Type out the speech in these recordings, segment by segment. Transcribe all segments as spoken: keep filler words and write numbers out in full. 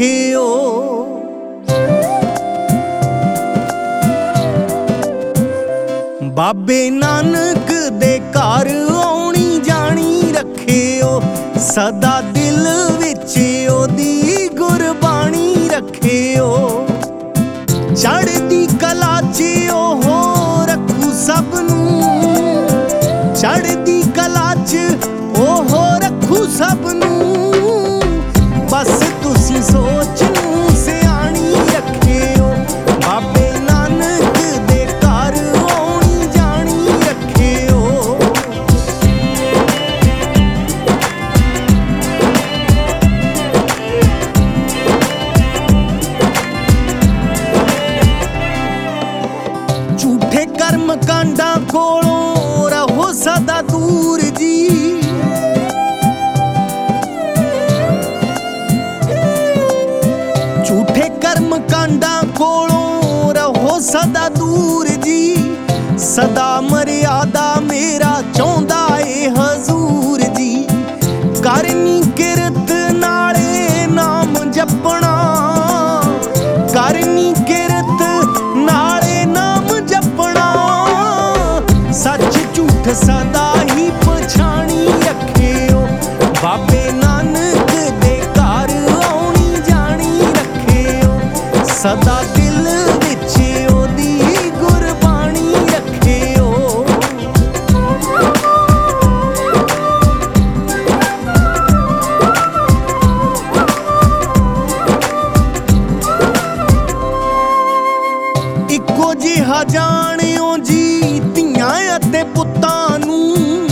रखियो। बाबे नानक दे घर आउणी जानी रखियो, सदा दिल विच ओदी गुरबाणी रखियो। चढ़दी कला च ओहो रखू सबनूं, चढ़दी कला च ओहो रखू सबनूं। बस तुसी सोच नूं सियाणी रखियो, बाबे नानक दे घर आउणी जानी रखियो। झूठे कर्म कांडां कोलों रहो सदा दूर जी, झूठे कर्म कांडां कोलों रहो सदा दूर जी। सदा मर्यादा मेरा चाहुंदा ए हजूर जी, करनी किरत नाले नाम जपना, करनी किरत नाले नाम जपना। सच झूठ सदा ही पछाणी रखियो, बाबे नानक दे घर आउणी जानी रखियो। सदा दिल विच ओदी गुरबाणी रखियो। इक्को जिहा जाणियो जी धीआं अते पुत्तां नूं,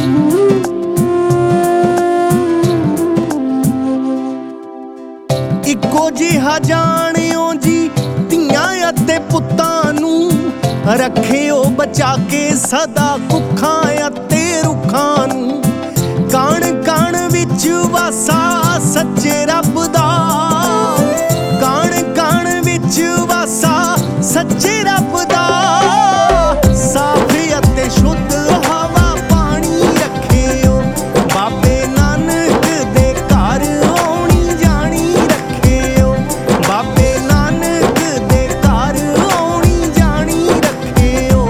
इक्को जिहा जाणियो जी धीआं अते पुत्तां नूं। रखियो बचा के सदा कुखां अते रुखां नूं। कण कण विच वासा सच्चे रब दा, कण कण विच वासा सच्चे रब दा। साफ अते शुद्ध हवा पानी रखियो, बाबे नानक दे घर आउणी जानी रखियो। बाबे नानक दे घर आउणी जानी रखियो।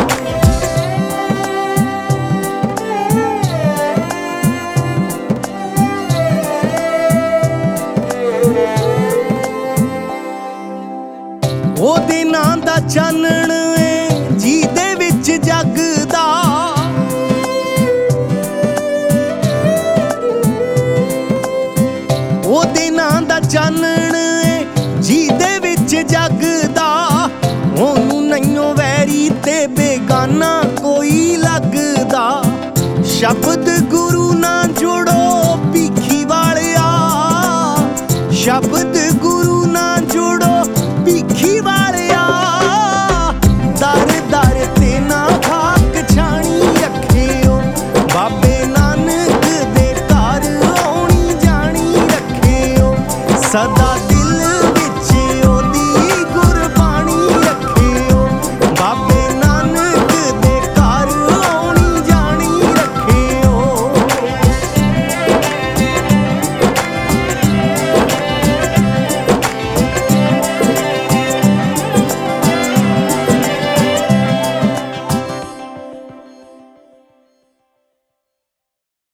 ओदे नां दा चानण ए जीदे विच जगदा, ओदे नां दा चानण ए जीदे विच जगदा। ओनू नइयों वैरी ते बेगाना कोई लगदा। शब्द गुरु ना जुड़ो भीखी वालिया, शब्द गुरु